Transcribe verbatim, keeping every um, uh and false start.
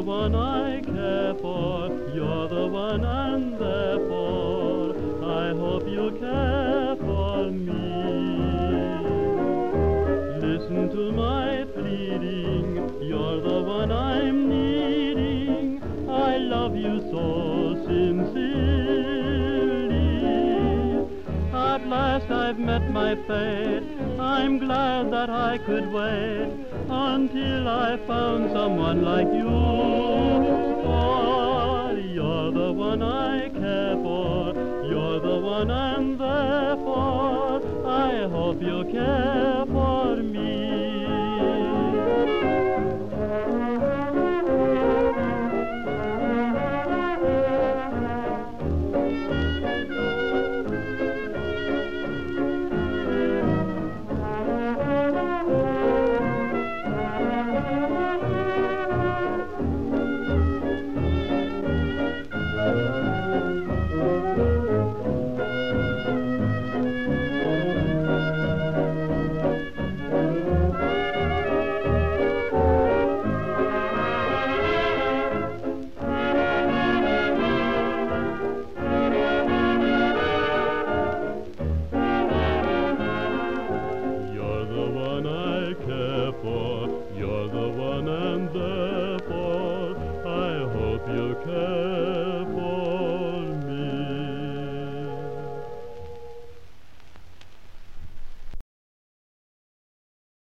one I care for, you're the one, and therefore I hope you care for me. Listen to my pleading, you're the one I'm needing. I love you so sincerely. At last I've met my fate, I'm glad that I could wait until I found someone like you. For you're the one I care for, you're the one, and therefore I hope you care for me. You're the one I care for,